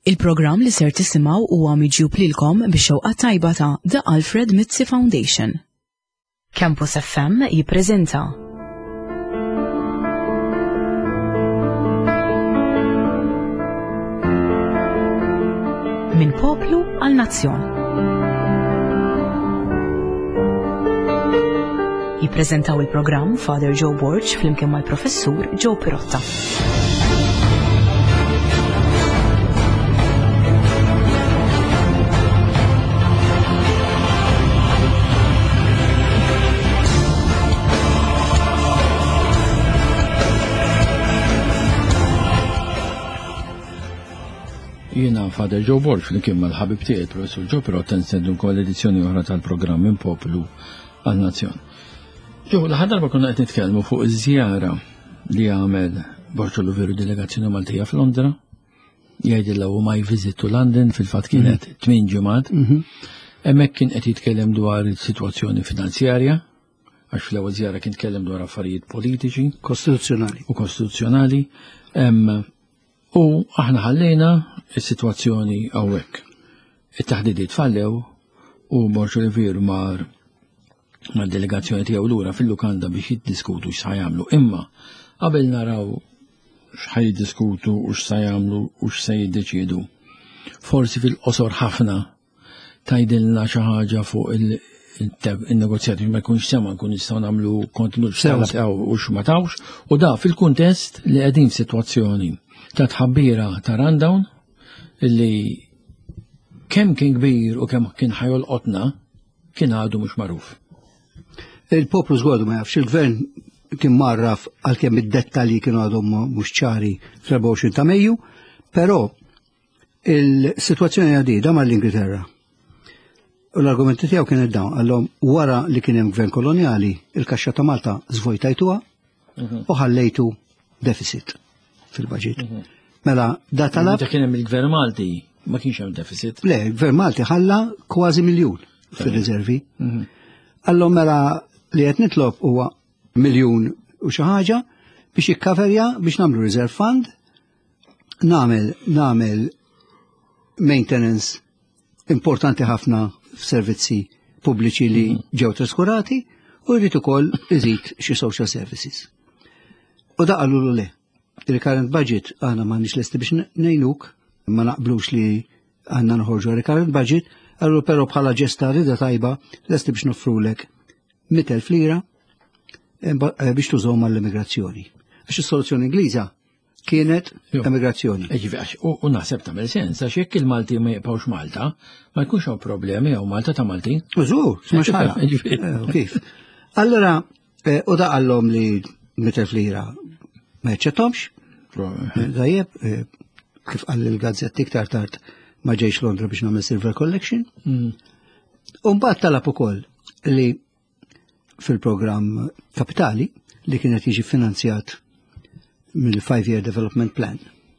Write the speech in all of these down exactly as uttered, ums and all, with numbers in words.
Il-programm li ser tisimgħu huwa miġjub lilkom bix-xewqa tajba ta' The Alfred Mizzi Foundation. Campus F M jippreżenta Min poplu għal nazzjon. Jippreżentaw il-programm Father Joe Borch flimkien mal-Professur Joe Pirotta. Jiena Father Joe Borch li kien mal-ħabib tiegħi Professur Joe Pirotta nsendu wkoll edizzjoni oħra tal-programm Min Poplu għan-Nazzjon. Ġew l-aħħar darba konna qed nitkellmu fuq iż-żjara li għamel Borċollo Veru delegazzjoni Maltija f'Londra. Jgħidilha u my visit to London fil-fatt kienet tmien ġimgħat. Hemmhekk kien qed jitkellem dwar is-sitwazzjoni finanzjarja għax fl-ewwel żjara kien tkellem dwar affarijiet politiċi, kostituzzjonali u kostituzzjonali. U aħna ħallejna is-sitwazzjoni hawnhekk. It-taħdidiet fallew u Borċollo Veru mar mal-delegazzjoni tiegħu lura fil-lukanda biex jiddiskutu x'ħajamlu. Imma qabel naraw x'ħaj jiddiskutu u x'sa jagħmlu u x'se jiddeċiedu. Forsi fil-qosor ħafna tgħidilna xi ħaġa fuq il-negozjati ma jkunx sema nkun nistgħu nagħmlu kontenut x'taw u x'ma tawx u da fil-kuntest li qegħdin f'sitwazzjoni ta' tħabbira ta' rundown illi kemm kien kbir u kemm kien ħajolqotna kien għadu mhux magħruf. Il-poplu żgħodu ma jafx, il-gvern kien marraf għalkemm id-dettalji kienu għadhom mhux ċari fl-erba' u għoxrin ta' Mejju, però il-sitwazzjoni għadida mal-Ingilterra. U l-argumenti tiegħu kien dawn, għallhom wara li kien hemm gvern kolonjali, il-kaxxa ta' Malta żvojtajtuha u ħallejtu deficit fil-baġit. Mela, da talab. Da kien hemm il-gvern Malti, ma kienx hemm deficit. Le, il-gvern Malti ħalla kważi miljun fir-riservi. Allora mela li qed nitlob huwa miljun u xi ħaġa biex jikkaverja biex nagħmlu reserve fund, nagħmel nagħmel maintenance importanti ħafna f'servizzi pubbliċi li ġew traskurati u jrid ukoll iżid xi social services. U da qalu le. Il-current budget għana ma nix lesti biex nejnuk, ma naqblux li għanna nħorġu il-current budget, għallu pero bħala ġesta rida tajba lesti biex nofrulek mit-elf lira biex tużom għall-immigrazzjoni. Għax il-soluzzjoni Ingliża kienet immigrazzjoni. U naħseb tamel sens, għax jekk il-Malti ma jibqawx Malta, ma jkunx hawn problemi għaw Malta ta' Malti. Użur, smax ħala. Kif? Allora, u da għallom li mit-elf lira ma jċettomx, dajjeb, kif għall il-gazzetti iktar tard ma ġejx Londra biex nagħmel Silver Collection. U mbagħad talab ukoll li fil-programm kapitali li kienet jiġi finanzjat mill-Five Year Development Plan.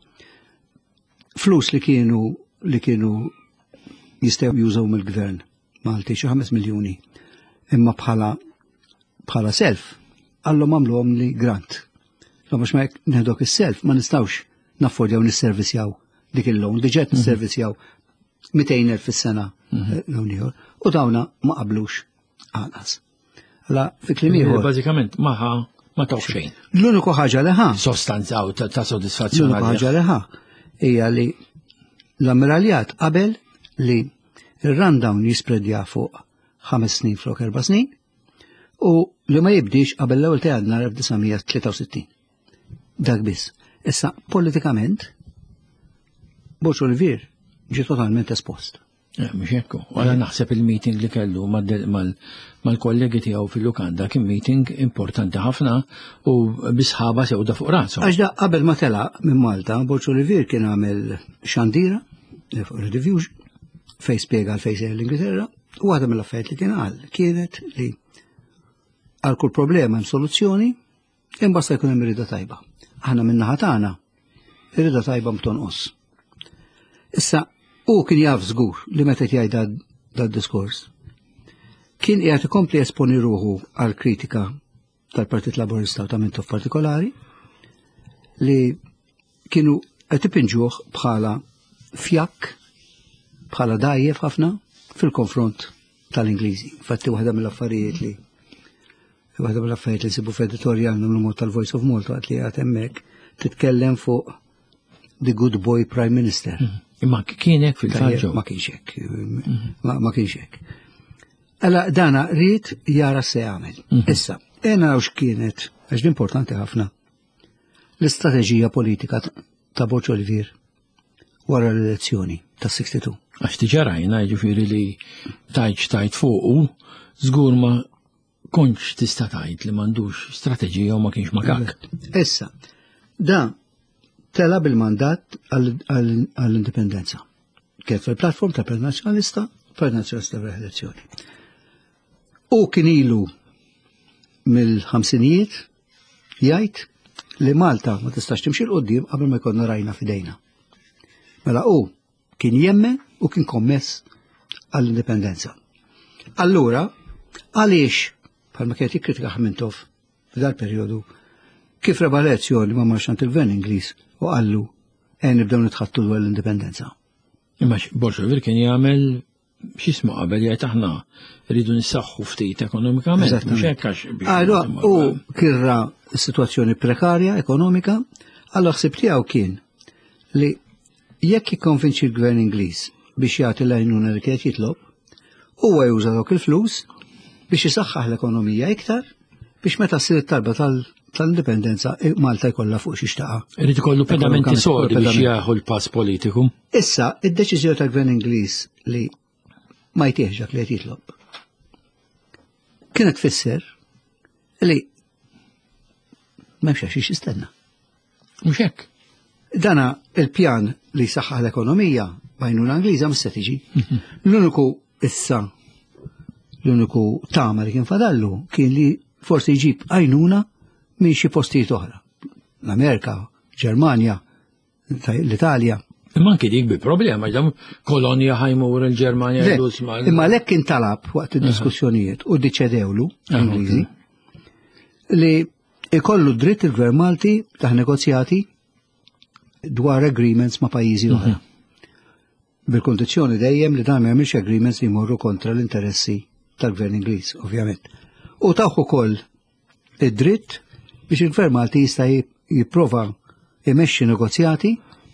Flus li kienu li kienu jistgħu jużaw mill-gvern Malti xi ħames miljuni imma bħala bħala self għallhom għamluhom li grant. La mux ma jek neħdok il-self, ma nistawx naffordjaw nis-servizjaw dik il-loan, diġet nis-servizjaw mitejn elf fis-sena l-unjor, u dawna ma qablux għanas. La, fi klimiħor. Bazikament, maħa ma tawx xejn. L-uniku ħaġa leħa. Sostanzaw ta' soddisfazzjoni. L-uniku ħaġa leħa hija li l-ammiraljat qabel li il-rundown jispredja fuq ħames snin flok erba' snin u li ma jibdix qabel l-ewwel ta' għadna elf tisa' tlieta u sittin. Dak biss. Issa, politikament, Borċollo Veru ġi totalment espost. Mux jekku. Għala naħseb il-meeting li kellu mal-kollegi tiegħu fil-lukanda kien meeting importanti ħafna u bisħaba sewda fuq rasu. Għax da qabel ma telaq minn Malta, Borċollo Veru kien għamel xandira fuq Rediffusion fej spjega għal fejn l-Ingilterra u għadha mill-affarijiet li kien qal kienet li għal kull problema hemm soluzzjoni imbasta jkun hemm irida tajba. Aħna minnaħa tagħna irida tajba mtonqos. Issa u kien jaf żgur li meta jgħid dad-diskors. Kien qiegħed ikompli esponi ruħu għal kritika tal-Partit Laburista u ta' Mintoff partikolari li kienu qed ipinġuh bħala fjak bħala dajjef ħafna fil-konfront tal-Ingliżi. Fatti waħda mill-affarijiet li waħda mill-affarijiet li sibu f'editorjal numru tal-Voice of Malta għat li għat hemmhekk titkellem fuq the good boy Prime Minister. Imma kienek fil-faġġo. Ma kienx hekk. Ma kienx hekk. Alla dana rrid jara se jagħmel. Issa, ena għax kienet, għax importanti ħafna, l-istrateġija politika ta' Borġ Olivier wara l-elezzjoni ta' sixty-two. Għax tiġarajna ġifiri li tajċ tajt fuqu, żgur ma konċ tista' tajt li m'għandux strateġija u ma kienx makak. Issa, da tela bil-mandat għall-indipendenza. Kien fil-platform ta' Partit Nazzjonalista, Partit Nazzjonalista fl-elezzjoni. U kien ilu mill-ħamsinijiet jgħid li Malta ma tistax timxi l-qoddim qabel ma jkollna rajna fidejna. Mela u kien jemmen u kien kommess għall-indipendenza. Allura, għaliex, bħalma kienet jikkritika Ħamintov f'dal perjodu, kif reba elezzjoni ma marxant il-gvern Ingliż u għallu għen nibdew nitħattu dwar l-indipendenza. Imma Borġ Olivier kien jagħmel x'ismu qabel jgħid aħna rridu nissaħħu ftit ekonomikament. Allura u kirra situazzjoni prekarja ekonomika, allora ħsib tiegħu kien li jekk jikkonvinċi l-gvern Ingliż biex jagħti l-għajnuna li kienet jitlob, huwa juża dawk il-flus biex isaħħaħ l-ekonomija iktar biex meta ssir it-talba tal-indipendenza Malta jkollha fuq xi xtaqa. Irid ikollu pedamenti sodi biex jagħu l-pass politiku. Issa, id-deċiżjoni tal-gvern Ingliż li ma jtieħġak li qed jitlob kienet tfisser li m'hemmx għax jistenna. Mhux hekk. Dana il-pjan li saħħaħ l-ekonomija bajnuna Ingliża mista tiġi. L-uniku issa l-uniku tama li kien fadallu kien li forsi jġib għajnuna minn xi postijiet oħra. L-Amerika, Ġermanja, l-Italja. Imma anke dik bi problema, ġdam kolonja ħajmur il-Ġermanja l-Usma. Imma lekk intalab waqt id-diskussjonijiet u ddiċedewlu Ingliżi li ikollu dritt il-Gvern Malti ta' negozjati dwar agreements ma' pajjiżi oħra. Bil-kondizzjoni dejjem li dan ma jagħmilx agreements li jmorru kontra l-interessi tal-Gvern Ingliż, ovvjament. U tawħu ukoll id-dritt biex il-Gvern Malti jista' jipprova jmexxi negozjati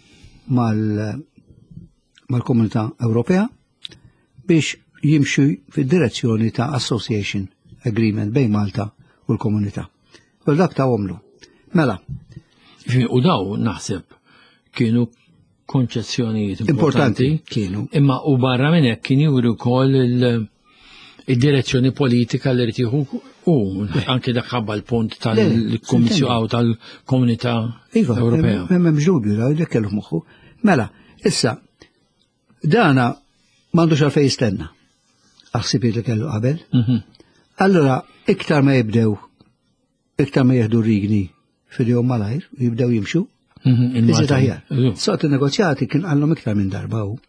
mal-Komunità Ewropea biex jimxu fid-direzzjoni ta' Association Agreement bejn Malta u l-Komunità. U dak ta' għomlu. Mela. U daw naħseb kienu konċezzjonijiet importanti kienu. Imma u barra minn hekk kien juri wkoll il-direzzjoni politika li rid jieħu u anke dak ħabba l-punt tal-Kummissjoni tal-Komunità Ewropea. Hemm ġubju da dak kellu moħħu. Mela, issa dana m'għandux għalfejn jistenna. Aħsibiet li kellu qabel. Allura iktar ma jibdew iktar ma jieħdu rigni fil-jom malajr, jibdew jimxu. Iżid aħjar. Sot il-negozjati kien għallhom iktar minn darba hu.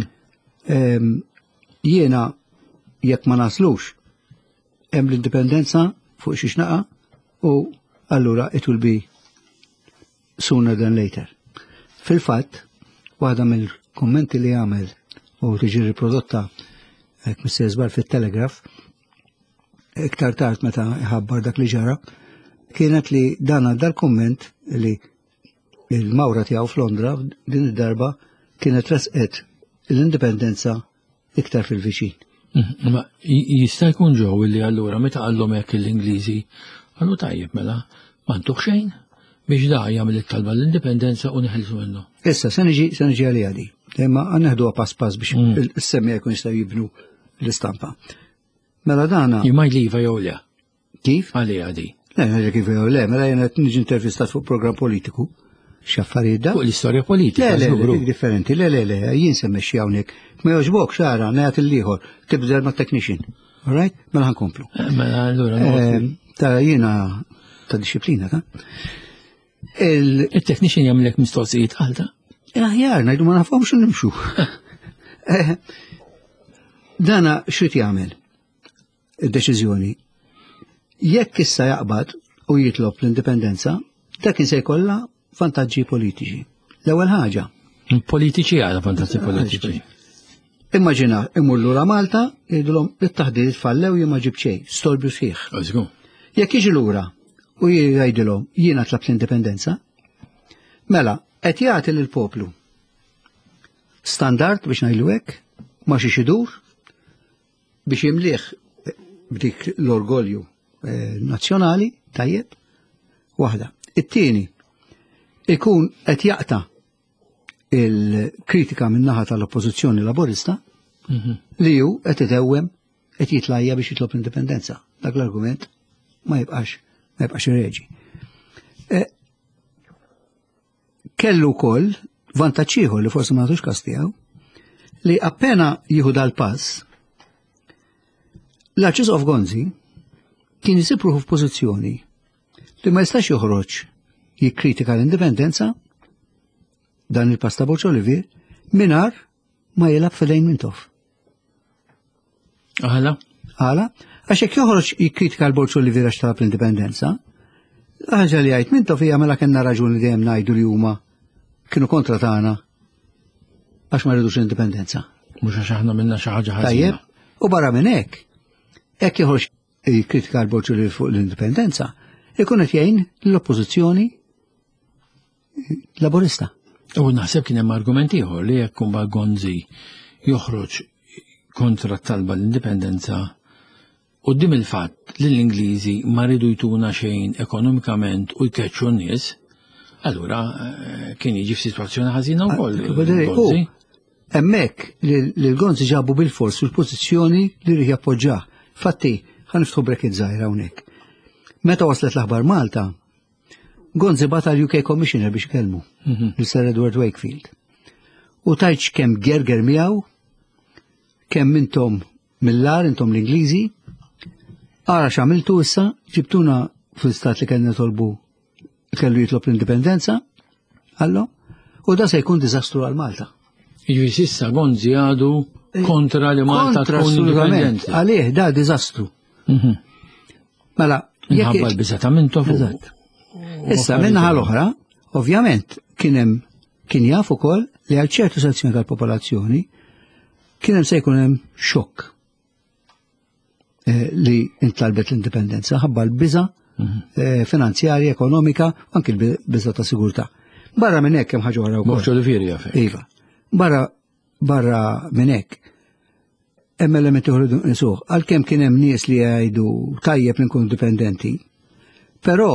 Jiena jekk ma naslux hemm l-indipendenza fuq xi xnaqa u allura it will be sooner than later. Fil-fatt, waħda mill-kummenti li għamel u tiġi riprodotta hekk mister żbar fit-Telegraph iktar tard meta ħabbar dak li ġara kienet li dan dal-kumment li il-mawra tiegħu f'Londra din id-darba kienet resqet l-indipendenza iktar fil-viċin. Ma jista' jkun ġew li allura meta qallhom hekk l-Ingliżi qalu tajjeb mela m'għandux xejn biex da jagħmel it-talba l-indipendenza u neħilsu minnu. Issa se niġi se niġi għali għadi. Imma għanneħduha pass pass biex is-semmija jkun jistgħu jibnu l-istampa. Mela dana. Jimaj li jiva jew le. Kif? Għali għadi. Le, għali kif jew le, mela jena niġi intervistat fuq program politiku. Xaffarijiet da? Fuq l-istorja politika. Le, le, differenti, le, le, le, jien semmexxi hawnhekk. Ma jogħġbok xara, ngħid il-ieħor, tibdel ma' technician. All right? Mela ħankomplu. Mela allura. Ta' jiena ta' disciplina ta' il-technician jagħmlek mistoqsijiet ħalta. Aħjar, ngħidu ma nafhomx nimxu. Dana x'rid jagħmel id-deċiżjoni. Jekk issa jaqbad u jitlob l-indipendenza, dak se jkollha vantaġġi politiċi. L-ewwel ħaġa, Politiċi għala fantazzi politiċi. Immaġina, immur lura Malta, jgħidulhom it-taħdidiet fallew jien ma ġib xejn, storbju sħiħ. Jekk jiġi lura u jgħidilhom jiena tlabt l-indipendenza, mela qed jagħti lill-poplu standard biex ngħidu hekk, ma xi xidur biex jimlih b'dik l-orgolju nazzjonali tajjeb waħda. It-tieni ikun qed jaqta' il-kritika min-naħa tal-oppożizzjoni laburista li hu qed idewwem qed jitlajja biex jitlob l-indipendenza. Dak l-argument ma jibqax ma jibqax ireġi. Kellu wkoll vantaġġ ieħor li forsi ma nagħtux każ tiegħu li appena jieħu dal-pass l-Arċisqof Gonzi kien isib ruħu f'pożizzjoni li ma jistax joħroġ jikkritika l-indipendenza dan il-pass ta' Borġ Olivier mingħajr ma jilab f'idejn Mintoff. Għala? Għala? Għax jekk joħroġ jikkritika l-Borġ Olivier għax talab l-indipendenza, ħaġa li jgħid Mintoff hija mela kellna raġuni dejjem ngħidu li huma kienu kontra tagħna għax ma rridux l-indipendenza. Mhux għax aħna minna xi ħaġa ħażina. Tajjeb, u barra minn hekk, hekk joħroġ jikkritika l-Borġ Olivier fuq l-indipendenza, ikun qed jgħin l-oppożizzjoni laburista. U naħseb kien hemm argument ieħor li jekk kumba Gonzi joħroġ kontra talba l-indipendenza quddiem il-fatt li l-Ingliżi ma ridu jtuna xejn ekonomikament u jkeċċu n-nies, allura kien jiġi f'sitwazzjoni ħażina wkoll. Hemmhekk li l-Gonzi ġabu bil-fors fil-pożizzjoni li rih jappoġġjah. Fatti, ħaniftħu brekket żgħira hawnhekk. Meta waslet l-aħbar Malta, Gonzi bata l-U K Commissioner biex kelmu, il-Sir Edward Wakefield. U tajċ kemm gerger miegħu, kemm intom mill-ar, intom l-Ingliżi, ara x'għamiltu issa, ġibtuna fl-istat li kellna tolbu kellu jitlob l-indipendenza, allo, u da se jkun diżastru għal Malta. Jiġri issa Gonzi għadu kontra li Malta tkun indipendenti. Għalih da diżastru. Mela, jekk l-biżatament fuq. Issa minnaħa l-oħra, ovvjament kien hemm kien jaf ukoll li għal ċertu sezzjoni tal-popolazzjoni kien hemm se jkun hemm xokk li intalbet l-indipendenza ħabba l-biża finanzjarja, ekonomika, anke l-biża ta' sigurtà. Barra minn hekk hemm ħaġa oħra wkoll. Borġ Olivier jaf. Iva. Barra barra minn hekk hemm elementi ħorridu nisuh. Għalkemm kien hemm nies li jgħidu tajjeb li nkunu dipendenti, però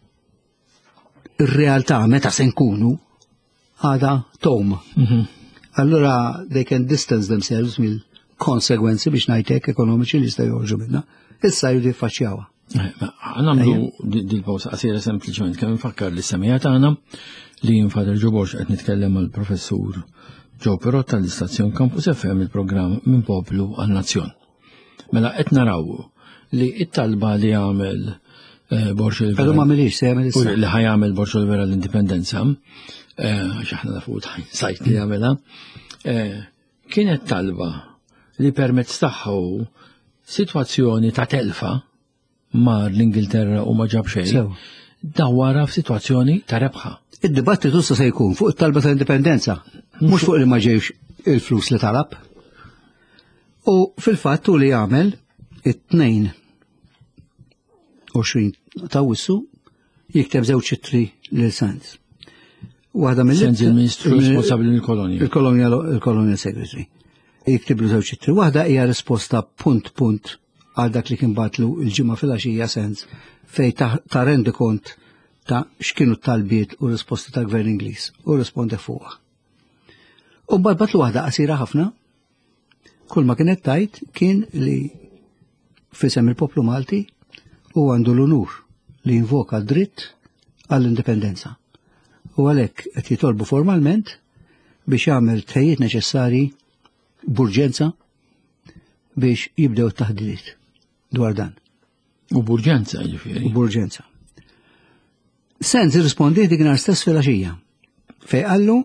ir-realtà meta se nkunu għada tom. Allura they can distance themselves mill-konsegwenzi biex ngħidlek ekonomiċi li jistgħu joħorġu minnha. Issa jridu jiffaċċjawha. Għanamlu dil-pawsa qasira sempliċement kemm infakkar li semija tagħna li jinfader ġoborx qed nitkellem mal-professur Joe Perot tal-istazzjon Campus F M il-programm Minn Poplu għan-Nazzjon. Mela qed naraw li it-talba li jagħmel Borġ Olivier. Għadu ma milix, se jagħmel issa. Li ħajamel Borġ Olivier l-indipendenza, għax aħna nafu sajt li jagħmelha, kienet talba li permezz tagħha sitwazzjoni ta' telfa mar l-Ingilterra u ma ġab xejn, dawwara f'sitwazzjoni ta' rebħa. Id-dibattitu issa se jkun fuq it-talba tal-indipendenza, mhux fuq li ma ġejx il-flus li talab. U fil-fatt hu li jagħmel it-tnejn għoxrin ta' wissu jikteb żewġ ċittri lil Sands. Waħda mill-Sands il-Ministru responsabbli mill-Kolonja. Il-Kolonja il-Kolonja Segretary. Jiktiblu żewġ ċittri. Waħda hija risposta punt punt għal dak li kien batlu il-ġimgħa fil-għaxija Sands fej ta' rendi kont ta' x'kienu talbiet u risposti tal-Gvern Ingliż u risponde fuqha. U mbagħad batlu waħda qasira ħafna, kull ma kienet tajt kien li fisem il-poplu Malti u għandu l-unur li jinvoka dritt għall-indipendenza. U għalhekk qed jitolbu formalment biex jagħmel tħejjiet neċessarji b'urġenza biex jibdew it-taħdidiet dwar dan. U b'urġenza ġifieri. U b'urġenza. Sands irrispondi dik nhar stess filgħaxija fejn qallu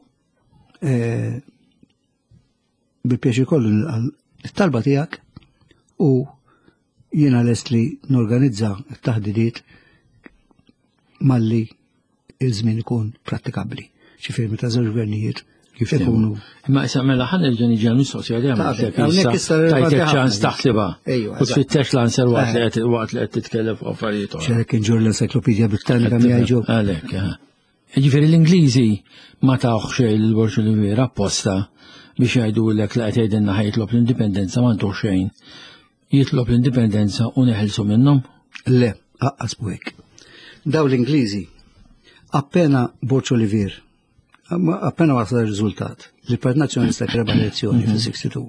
bil-pjaċir kollu it-talba tiegħek u jiena lest li norganizza t-taħdidiet malli il-żmien ikun prattikabbli. Ġifieri meta żewġ gvernijiet kif ikunu. Imma issa mela ħan irġa' niġi għall-mistoqsija li għamiltek issa tajtek ċans taħsibha. U tfittex l-answer waqt li qed titkellem fuq affarijiet oħra. ċerek inġur l-encyclopedia Britannika mi għajġu. Għalhekk, ġifieri l-Ingliżi ma tawx xejn il-Borġ Olivier apposta biex jgħidulek li qed jgħidilna ħajtlob l-indipendenza m'għandux xejn. Jitlob l-indipendenza u neħelsu minnhom? Le, aqqas hekk. Daw l-Ingliżi appena Borġ Olivier appena wasal ir-riżultat li l-Partit Nazzjonalista kreba elezzjoni fil-sixty-two.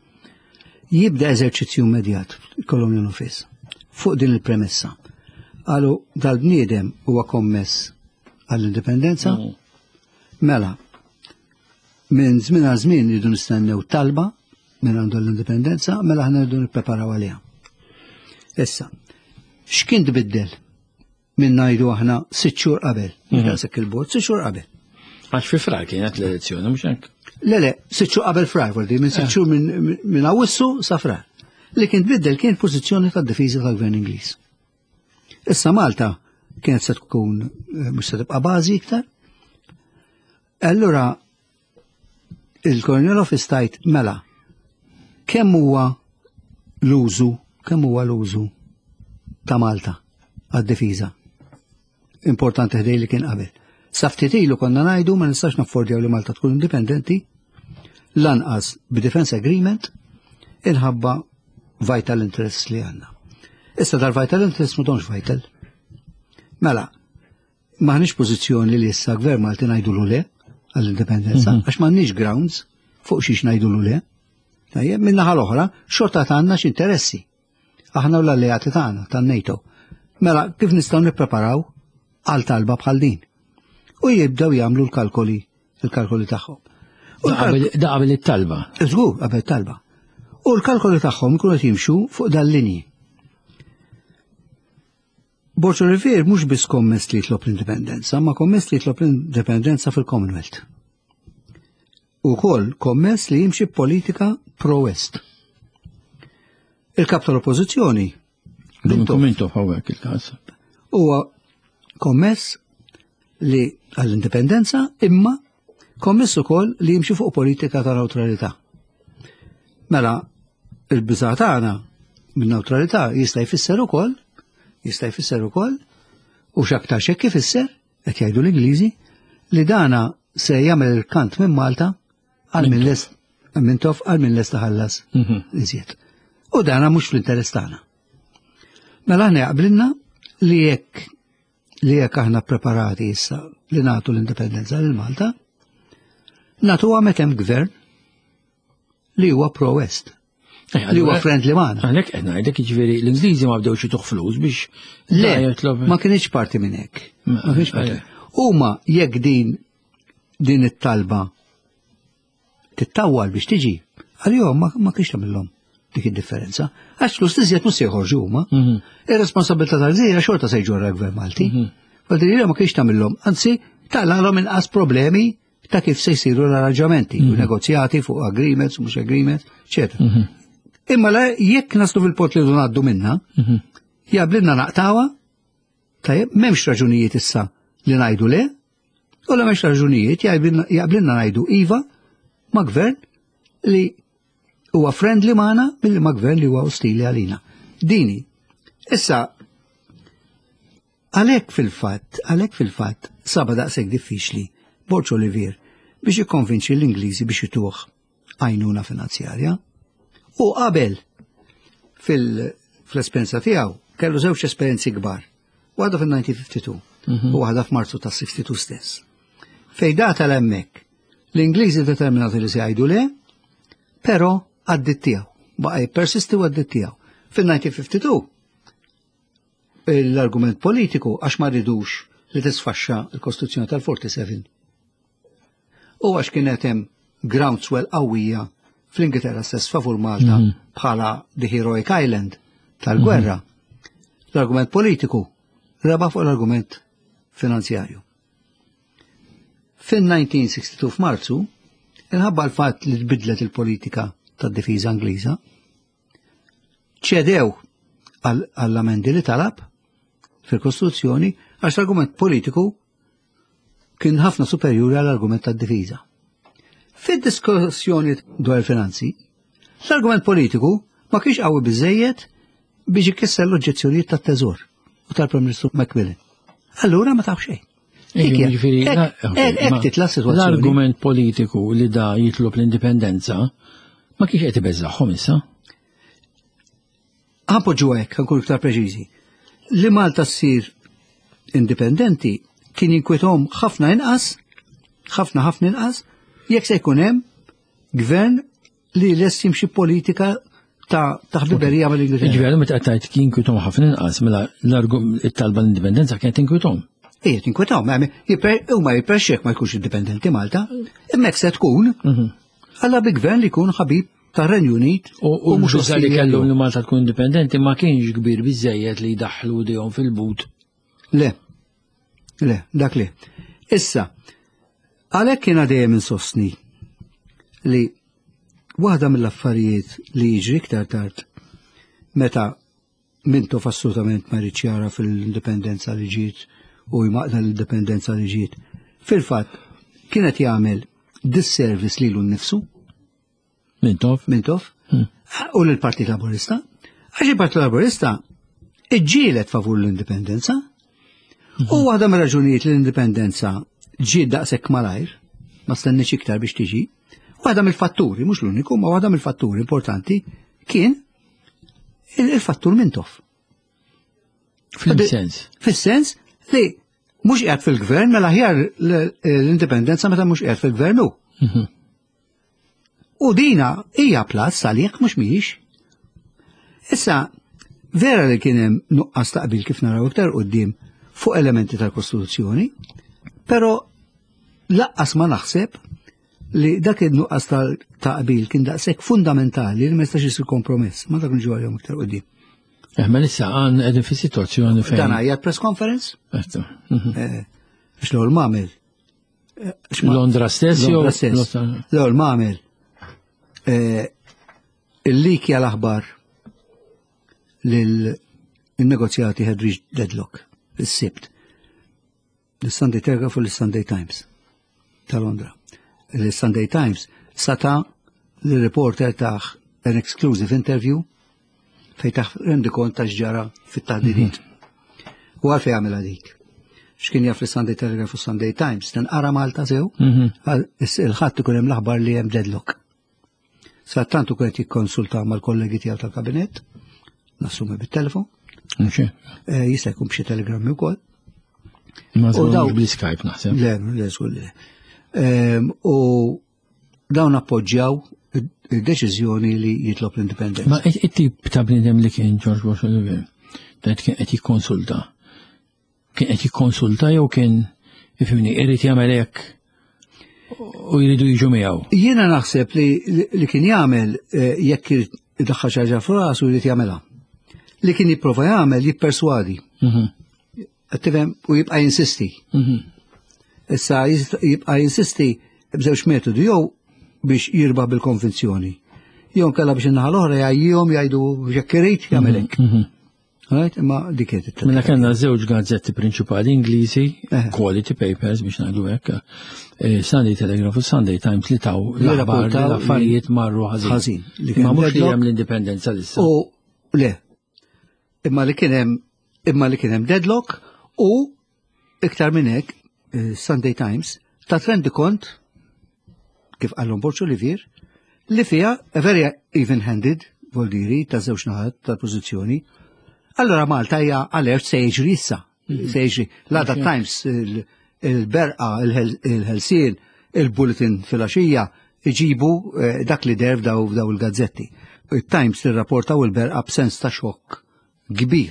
Jibda eżerċizzju immedjat il-kolonja nofis fuq din il-premessa. Għalu dal-bniedem huwa kommess għall-indipendenza, mela minn żmien għal żmien rridu nistennew talba minn għandu l-indipendenza, mela ħna rridu nippreparaw għaliha. Issa, x'kien tbiddel minn ngħidu aħna sitt xhur qabel, daqshekk il-bot, sitt xhur qabel. Għax fi frar kienet l-elezzjoni, mhux hekk? Le, le, sitt xhur qabel frar, fordi, minn sitt xhur minn Awwissu sa frar. Li kien tbiddel kien pożizzjoni tad-difiża tal-Gvern Ingliż. Issa Malta kienet se tkun mhux se tibqa' bażi iktar. Allura il-Colonial Office tajt mela kemm huwa l-użu, kemm huwa l-użu ta' Malta għad-difiża. Importanti ħdej li kien qabel. Saftit ilu konna ngħidu ma nistax naffordjaw li Malta tkun indipendenti lanqas b'defense agreement inħabba vital interests li għandna. Issa dal-vital interests m'domx vital. Mela, maħniex pożizzjoni li issa gvern Malti ngħidulu le għall-indipendenza, għax m'għandniex grounds fuq xiex ngħidulu le. Tajjeb, min-naħa l-oħra, xorta tagħna x'interessi. Aħna u l-alleati tagħna tan-NATO. Mela, kif nistgħu nippreparaw għal talba bħal din? U jibdew jagħmlu l-kalkoli, il-kalkoli tagħhom. Da qabel it-talba. Żgur, qabel it-talba. U l-kalkoli tagħhom ikunu qed jimxu fuq dal-linji. Borġ Olivier mhux biss kommess li jitlob l-indipendenza, ma kommess li jitlob l-indipendenza fil-Commonwealth. Ukoll kommess li jimxi politika pro-West. Il-kap tal-Oppożizzjoni Dokumentu hawnhekk il-każ. Huwa kommess li għall-indipendenza imma kommess ukoll li jimxi fuq politika ta' neutralità. Mela, il-biża' tagħna min-neutralità jista' jfisser ukoll jista' jfisser ukoll u x'aktar xekk ifisser qed jgħidu l-Ingliżi li dana se jagħmel il-kant minn Malta għal minn lest minn tof għal minn lest taħallas iżjed. U dana mhux fl-interess tagħna. Mela aħna jaqblilna li jekk li jekk aħna preparati issa li nagħtu l-indipendenza lil Malta, nagħtuha meta hemm gvern li huwa pro-West. Li huwa friendly magħna. Għalhekk qed ngħidlek jiġifieri l-Ingliżi ma bdewx jituħ flus biex le ma kienx parti minn hekk. Ma kienx parti. Huma jekk din din it-talba tittawwal biex tiġi, għalihom ma kienx tagħmilhom dik id-differenza. Għax flus iżjed mhux se joħorġu huma. Ir-responsabilità tal-gżira xorta se jġorra l-Gvern Malti. Għal ma kienx tagħmilhom, anzi tagħlalhom inqas problemi ta' kif se jsiru l-arranġamenti u negozjati fuq agreements, mhux agreements, eċetera. Imma la jekk naslu fil-pot li dun għaddu minna, jaqblilna naqtawa, tajjeb, m'hemmx raġunijiet issa li ngħidu le, u la m'hemmx raġunijiet jaqblilna ngħidu iva ma' gvern li huwa friendly magħna milli ma' gvern li huwa ostili għalina. Dini. Issa għalhekk fil-fatt, għalhekk fil-fatt saba daqshekk diffiċli Borġ Olivier biex jikkonvinċi l-Ingliżi biex ituh għajnuna finanzjarja. U qabel fil-esperjenza tiegħu kellu żewġ esperjenzi kbar. Waħda fil-nineteen fifty-two u waħda f'Marzu tas-sixty-two stess. Fejn data l-hemmhekk l-Ingliżi determinati li se jgħidu le, però għaddit tiegħu, baqa' jippersisti u għaddit tiegħu. Fil-nineteen fifty-two l-argument politiku għax ma rridux li tisfaxxa l-Kostituzzjoni tal-forty-seven. U għax kienet hemm groundswell qawwija fl-Ingilterra stess favur Malta bħala the heroic island tal-gwerra. L-argument politiku reba fuq l-argument finanzjarju. Fin-nineteen sixty-two f'Marzu, inħabba l-fatt li tbidlet il-politika tad-difiża Ingliża, ċedew għall-amendi li talab fil-Kostituzzjoni għax l-argument politiku kien ħafna superjuri għall-argument tad-difiża. Fid-diskussjoni dwar il-finanzi, l-argument politiku ma kienx qawwi biżejjed biex ikisser l-oġġezzjonijiet tat-Teżor u tal-Prim Ministru Macmillan. Allura ma taf xejn. L-argument politiku li da jitlob l-indipendenza ma kienx qed ibeżżaħħom issa. Ħanpoġġu hekk, ħankun iktar preċiżi. Li Malta ssir indipendenti kien jinkwithom ħafna inqas, ħafna ħafna inqas, jekk se jkun hemm gvern li lest jimxi politika ta' taħbiberija mal-Ingilterra. Ġifieri meta qed tgħid kien jinkwithom ħafna inqas mela it-talba l-indipendenza kienet tinkwithom. Ejja tinkwithom, huma jipprexxek ma jkunx indipendenti Malta, hemmhekk se tkun alla bi gvern li jkun ħabib tar-Renju Unit u mhux li kellhom li Malta tkun indipendenti ma kienx kbir biżejjed li jdaħħlu dihom fil-but. Le, le, dak li. Issa, għalhekk jiena dejjem insostni li waħda mill-affarijiet li jiġri iktar tard meta Mintoff assolutament ma rridx jara fil-indipendenza li ġiet u jmaqda l-indipendenza li ġiet. Fil-fatt kienet jagħmel disservice lilu nnifsu. Mintoff? Mintoff. U l-Partit Laburista. Għax il-Partit Laburista iġġielet favur l-indipendenza. U waħda mir-raġunijiet l-indipendenza ġiet daqshekk malajr, ma stenniex iktar biex tiġi. Waħda mill-fatturi, mhux l-uniku, ma waħda mill-fatturi importanti kien il-fattur Mintoff. Fil-sens? Fil-sens li mhux qiegħed fil-gvern mela aħjar l-indipendenza meta mhux qiegħed fil-gvern hu. U dina hija plass għalih mhux mhijiex. Issa vera li kien hemm nuqqas taqbil kif naraw iktar quddiem fuq elementi tal-Kostituzzjoni, però laqqas ma naħseb li dak il-nuqqas tal-taqbil kien daqshekk fundamentali li ma jistax isir kompromess, ma dak nġu għalihom iktar quddiem. Ma issa għan qegħdin fis-sitwazzjoni fejn. Dan hija press conference? Biex l-ewwel m'għamel. Londra stess jew l-ewwel m'għamel il-liki għal-aħbar lil-negozjati had reached deadlock is-sibt. L-Sunday Telegraph u l-Sunday Times ta' Londra. L-Sunday Times sata l-reporter taħ an exclusive interview fej taħ rendi kont ta' ġara fit-taħdidiet. U għalfej għamela dik. X'kien jaf l-Sunday Telegraph u Sunday Times, tanqara Malta sew, il-ħadd ikun hemm l-aħbar li hemm deadlock. Sattantu kienet jikkonsulta mal-kollegi tiegħu tal-kabinett, nassumi bit-telefon. Jista' jkun b'xi telegrammi wkoll. Ma żgħux bl-Skype naħseb. Le, le żgur li. U dawn appoġġjaw id-deċiżjoni li jitlob l-indipendenza. Ma it-tip ta' bniedem li kien George Bush Oliver, dat kien qed jikkonsulta. Kien qed jikkonsulta jew kien ifhimni irid jagħmel hekk u jridu jiġu miegħu. Jiena naħseb li li kien jagħmel jekk iddaħħal xi ħaġa f'rasu jrid jagħmelha. Li kien jipprova jagħmel jipperswadi. Tifhem u jibqa' jinsisti. Issa jibqa' jinsisti b'żewġ metodi jew biex jirbaħ bil-konvenzjoni. Jew kellha biex in-naħa l-oħra jgħajjihom jgħidu jekk irid jagħmel hekk. Imma dik qed. Mela kellna żewġ gazzetti prinċipali Ingliżi, quality papers biex ngħidu hekk, Sunday Telegraph u Sunday Times li taw l-aħbar l-affarijiet marru ħażin. Ma mhux li hemm l-indipendenza issa. U le. Imma li kien hemm imma li kien hemm deadlock u iktar minn hekk Sunday Times ta' trendi kont kif qallhom Borċ Olivier li fiha a very even-handed voldiri ta' żewġ naħat tal-pożizzjoni. Allora Malta hija alert se jiġri issa. Se jiġri l-Għada Times il-berqa, il-ħelsien, il-bulletin fil-għaxija iġibu dak li der f'daw il-gazzetti. Il-Times tirrapportaw il-berqa b'sens ta' xokk kbir.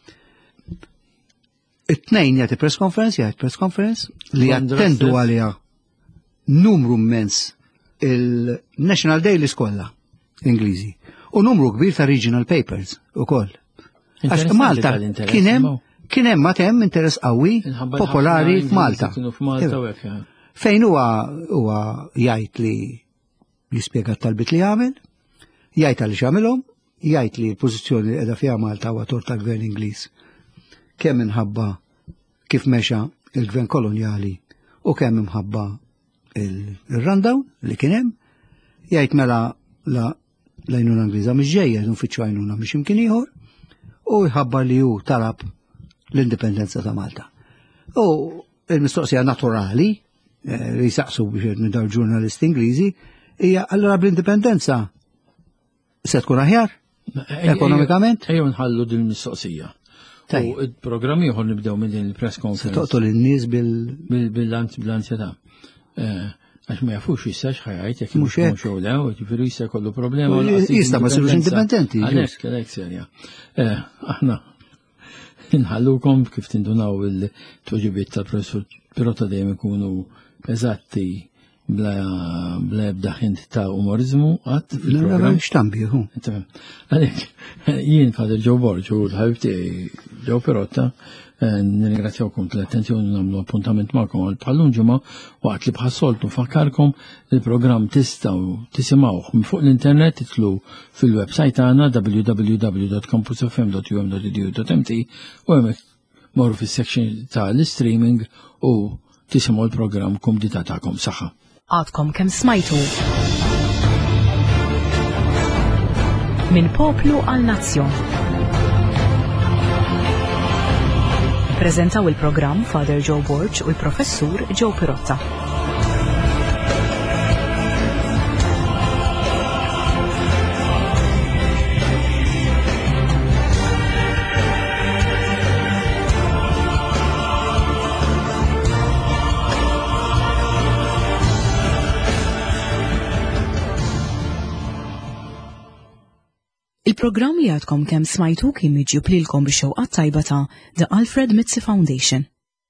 It-tnejn jagħti press conference, jagħti press conference li jattendu għaliha numru immens il-National Daily kollha Ingliżi u numru kbir ta' regional papers ukoll. Għax Malta kien hemm kien hemm ma hemm interess qawwi popolari f'Malta. Fejn huwa huwa jgħid li jispjega t-talbit li jagħmel, jgħid għaliex jagħmilhom, jgħid li l-pożizzjoni li qiegħda fiha Malta huwa tort tal-Gvern Ingliż. Kemm minħabba kif mexa il-Gvern kolonjali u kemm imħabba il-rundown li kien hemm, jgħid mela la l-għajnuna Ingliża mhix ġejja nfittxu għajnuna mhix imkien ieħor u jħabbar li hu talab l-indipendenza ta' Malta. U il-mistoqsija naturali li jsaqsu biex minn dawn ġurnalisti Ingliżi hija allura bl-indipendenza se tkun aħjar ekonomikament? Ejjew nħallu din mistoqsija. U il-programm ieħor nibdew minn din il-press conference. Se toqtol in-nies bil bil-ansjetà. Għax ma jafux jistax ħajajt jekk mhux hekk xew lew, jiġifieri jista' jkollu problema. Jista' ma jsirux indipendenti. Għalhekk għalhekk serja. Aħna nħallukom kif tindunaw il-tweġibiet tal-professur Pirotta dejjem ikunu eżatti bla ebda ħint ta' umorizmu għadd fil-programm. X'tambieħu. Għalhekk jien Father Joe Borg u l-ħabib tiegħi Joe Pirotta nirringrazzjawkom tal-attenzjoni nagħmlu appuntament magħkom għal bħallum ġimgħa waqt li bħassoltu nfakkarkom il-programm tistgħu tisimgħuh minn fuq l-internet titlu fil-website tagħna w w w dot campus f m dot u m dot e d u dot m t u hemmhekk morru fis-section tal-streaming u tisimgħu l-programm kumdita tagħkom saħħa. Għadkom kemm smajtu minn poplu għal nazzjon. Prezentaw il-programm Father Joe Borg u l-professur Joe Pirotta. Il-programm li għadkom kemm smajtu kien miġjub lilkom bix-xewqat tajba ta' The Alfred Mitzi Foundation.